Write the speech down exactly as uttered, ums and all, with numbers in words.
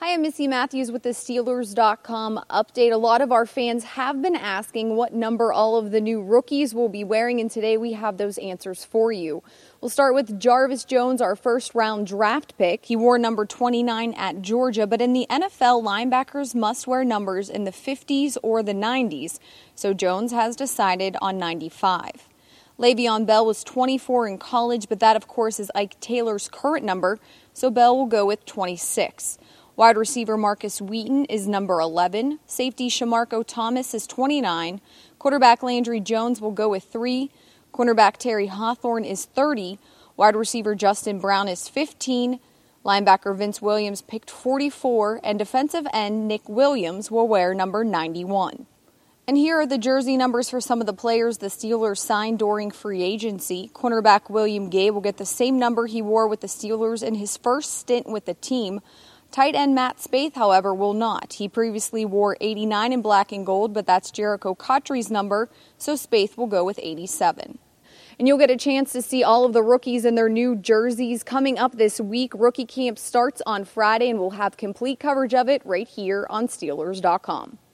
Hi, I'm Missy Matthews with the Steelers dot com update. A lot of our fans have been asking what number all of the new rookies will be wearing, and today we have those answers for you. We'll start with Jarvis Jones, our first round draft pick. He wore number twenty-nine at Georgia, but in the N F L, linebackers must wear numbers in the fifties or the nineties, so Jones has decided on ninety-five. Le'Veon Bell was twenty-four in college, but that, of course, is Ike Taylor's current number, so Bell will go with twenty-six. Wide receiver Marcus Wheaton is number eleven. Safety Shamarko Thomas is twenty-nine. Quarterback Landry Jones will go with three. Cornerback Terry Hawthorne is thirty. Wide receiver Justin Brown is fifteen. Linebacker Vince Williams picked forty-four. And defensive end Nick Williams will wear number ninety-one. And here are the jersey numbers for some of the players the Steelers signed during free agency. Cornerback William Gay will get the same number he wore with the Steelers in his first stint with the team. Tight end Matt Spaeth, however, will not. He previously wore eighty-nine in black and gold, but that's Jericho Cotchery's number, so Spaeth will go with eighty-seven. And you'll get a chance to see all of the rookies in their new jerseys coming up this week. Rookie camp starts on Friday, and we'll have complete coverage of it right here on Steelers dot com.